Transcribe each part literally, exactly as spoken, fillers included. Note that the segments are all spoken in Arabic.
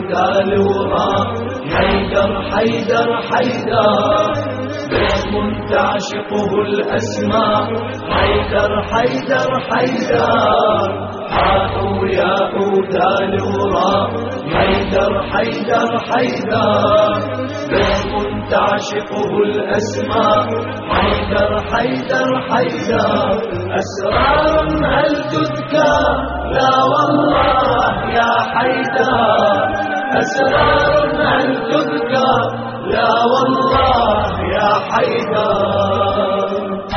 يعود الوراء. حيدر حيدر حيدر باسم تعشقه الأسماء. حيدر حيدر حيدر حاء يعود الوراء. حيدر حيدر حيدر باسم تعشقه الأسماء. حيدر حيدر حيدر أسرار هل تذكر؟ لا والله يا حيدر. أسرار هل تذكر؟ لا والله يا حيدر.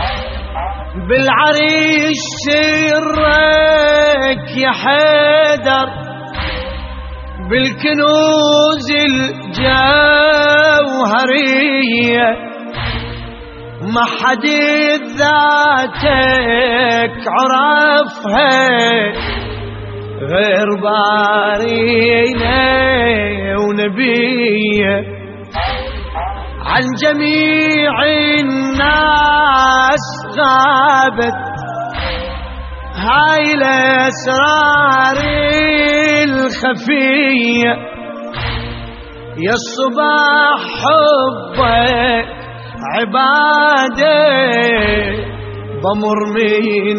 بالعريش سرك يا حيدر، بالكنوز الجوهرية ما حد ذاتك عرفها غير بارينا ونبيه. عن جميع الناس غابت هاي الأسرار الخفية. يا الصباح حبك عبادة بمر من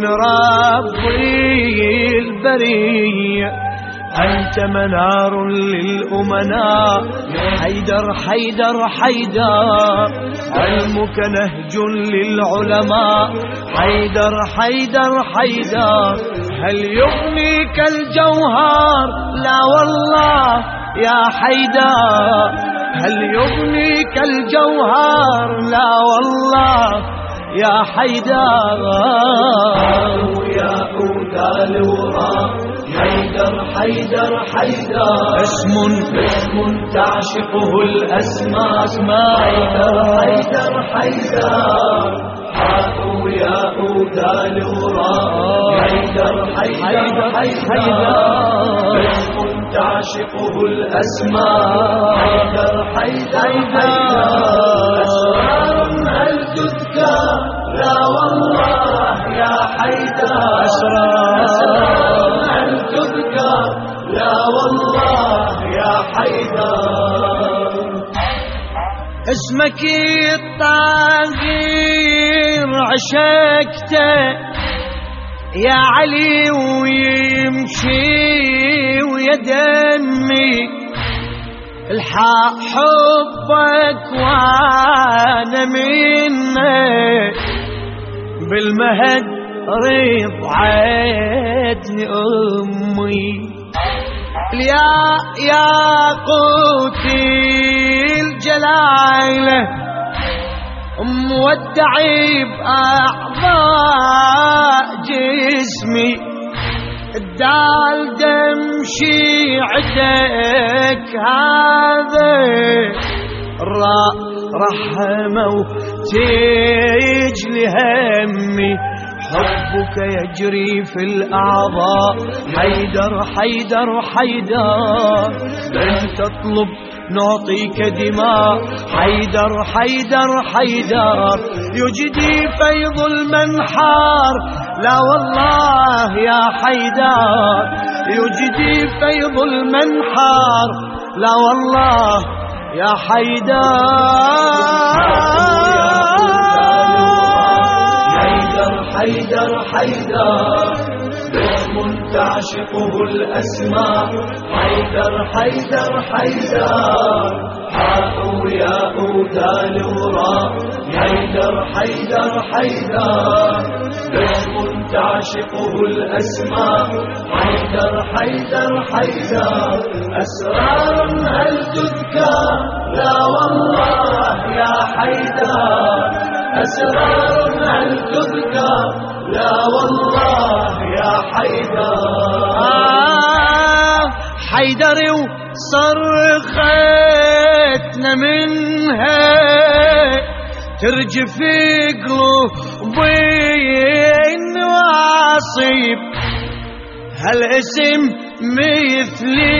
ربي البرية. أنت منار للأمناء حيدر حيدر حيدر. علمك نهج للعلماء حيدر حيدر حيدر. هل يغنيك الجوهر؟ لا والله يا حيدر. هل يغنيك الجوهر؟ لا والله يا حيدر. يعود الوراء. حيدر حيدر حيدر اسم اسم تعشقه الأسماء. حيدر حيدر حيدر حاء يعود الوراء. حيدر حيدر حيدر اسم تعشقه الأسماء. حيدر حيدر حيدر أسرار هل تذكر؟ لا والله يا حيدر. أسرار هل تذكر؟ لا والله يا حيدر. اسمك الطاهر عشقته يا علي ويمشي ويا دمي. الحق حبك وانا منك بالمهد رضعتني أمي. يا ياقوتي الجلالة مودعي بأعضاء جسمي. الدال دمشي عدك هذا الراء رحمة وتجلي همي. حبك يجري في الأعضاء حيدر حيدر حيدر. لن تطلب نعطيك دماء حيدر حيدر حيدر. يجدي فيض المنحار لا والله يا حيدر. يجدي فيض المنحار لا والله يا حيدر. حيدر حيدر باسم تعشقه الأسماء. حيدر حيدر حيدر حاء يعود الوراء. حيدر حيدر حيدر باسم تعشقه الأسماء. حيدر حيدر حيدر أسرار هل تذكر؟ لا والله يا حيدر. أسرار هل تذكر؟ لا والله يا حيدر. آه حيدر وصرختنا منها ترجف قلوبي النواصب. هالاسم مثلي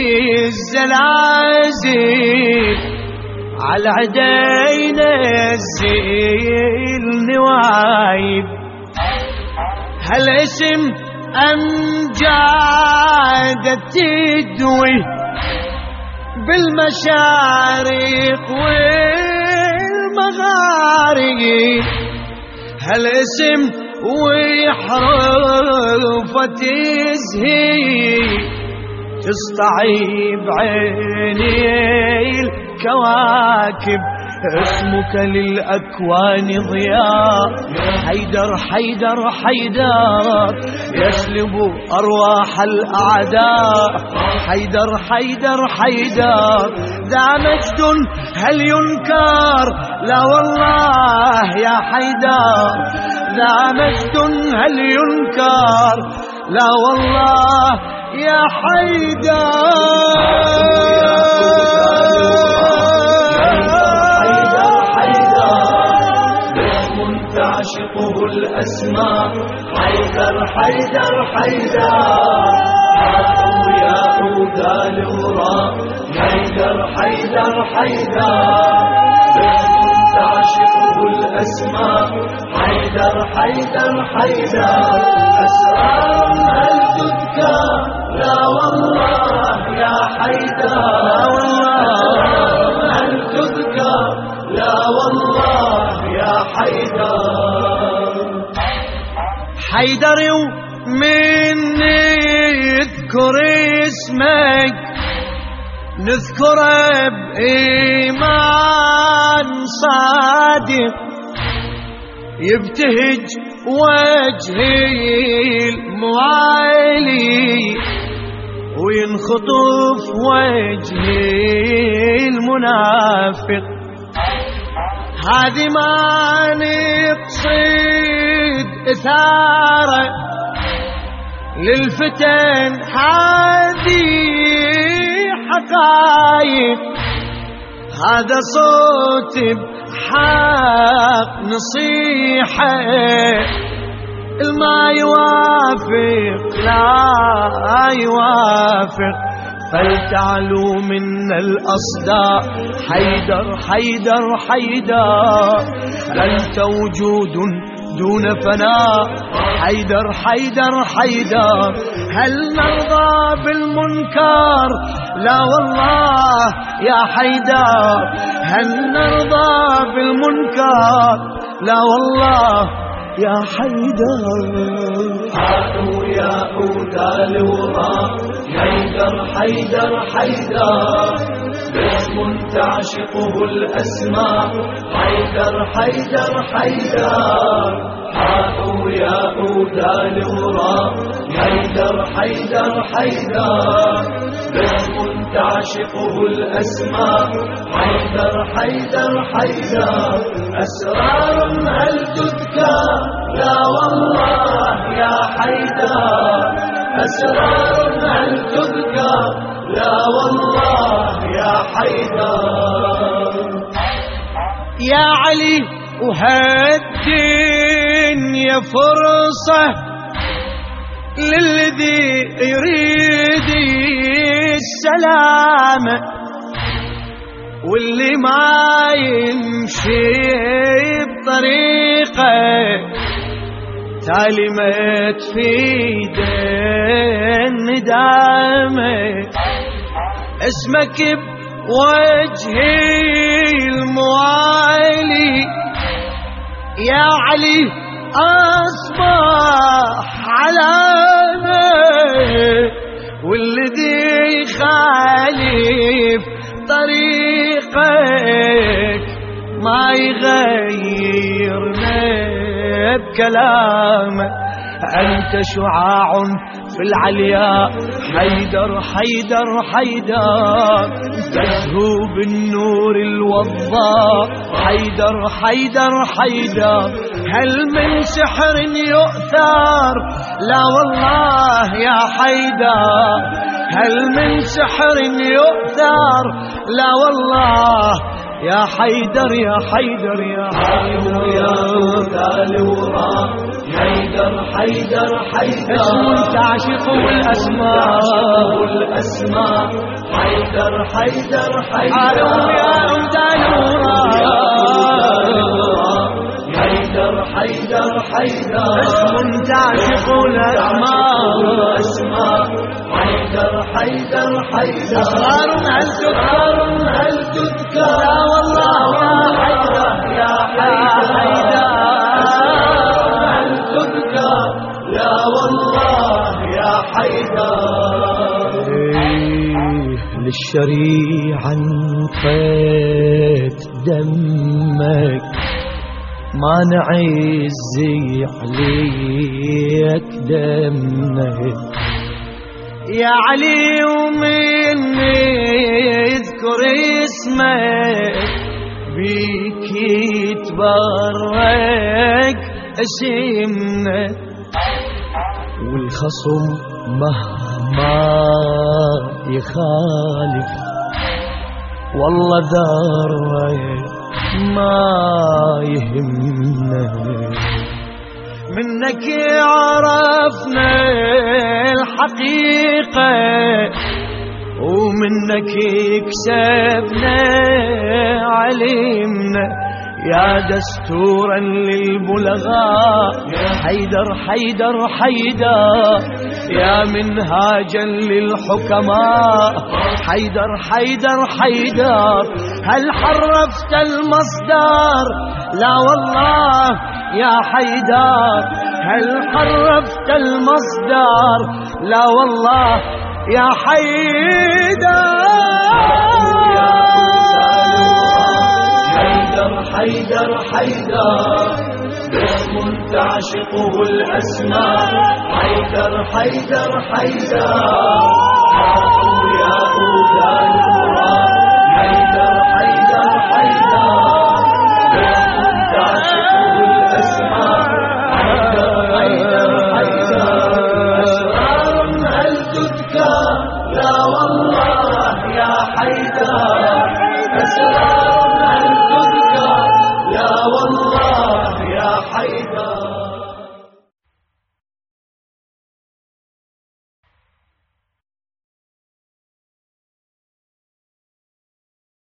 الزلازل على عدينا الزيل نوايب. هالاسم أمجاد تدوي بالمشارق والمغارب، هالاسم وحروفه تزهي تسطعي بعيني الكواكب، اسمك للأكوان ضياء. حيدر حيدر حيدر يسلب أرواح الأعداء، حيدر حيدر حيدر ذا مجد هل ينكر؟ لا والله يا حيدر ذا مجد هل ينكر؟ لا والله يا حيدر. تعشقه الأسماء حيدر حيدر حيدر، حاطوا يا عودا الوراء حيدر حيدر حيدر، تعشقه الأسماء حيدر حيدر حيدر، أسرار هل تذكر؟ لا والله يا حيدر، أسرار هل تذكر؟ لا والله يا حيدر. حيدر ومن نذكر اسمك نذكره بإيمان صادق، يبتهج وجهي الموالي وينخطف وجهي المنافق. هذه ما نقصد إثارة للفتن، هذه حقايق، هذا صوت بحق نصيحة، الما يوافق لا يوافق، فلتعلو منا الأصداء. حيدر حيدر حيدر أنت وجود دون فناء، حيدر حيدر حيدر هل نرضى بالمنكر؟ لا والله يا حيدر هل نرضى بالمنكر؟ لا والله يا حيدر. حاطوا يا عودا الوراء حيدر حيدر حيدر، باسم تعشقه الأسماء حيدر حيدر حيدر، حاطوا يا عودا الوراء حيدر حيدر حيدر، باسم تعشقه الأسماء حيدر حيدر حيدر، أسرار هل تذكر؟ لا والله يا حيدر، أسرار هل تذكر؟ لا والله يا حيدر. يا علي وهالدنيا فرصة للذي يريد السلامة، واللي ما يمشي بطريقه تالمت في الندامة. اسمك بوجهي الموالي يا علي أصبح علامة، والذي يخالف طريقك ما يغيرنا بكلامه. أنت شعاع في العلياء حيدر حيدر حيدر، تزهو بالنور الوضاء حيدر حيدر حيدر، هل من سحر يؤثر؟ لا والله يا حيدر هل من سحر يؤثر؟ لا والله يا حيدر يا حيدر يا حيدر يا عودا الوراء حيدر حيدر حيدر، اسم تعشقه الأسماء الأسماء حيدر حيدر حيدر، يا عودا الوراء حيدر حيدر حيدر، اسم تعشقه الأسماء حيدر حيدر حيدر حيدر أسرار هل تذكر هل تذكر لا والله يا حيدر يا حيدر هل تذكر لا والله يا حيدر للشريعة انطيت دمك ما نعزي عليك دمك يا علي ومن يذكر اسمك بيك يتبرك اسمنا والخصم مهما يخالف والله ذرك ما يهمنا منك عرفنا الحقيقة ومنك كسبنا علمنا يا دستورا للبلغاء حيدر حيدر حيدر يا منهاجا للحكماء حيدر حيدر حيدر هل حرفت المصدر لا والله يا حيدر هل حرفت المصدر لا والله يا حيدر حيدر حيدر اسم تعشقه الأسماء حيدر حيدر حيدر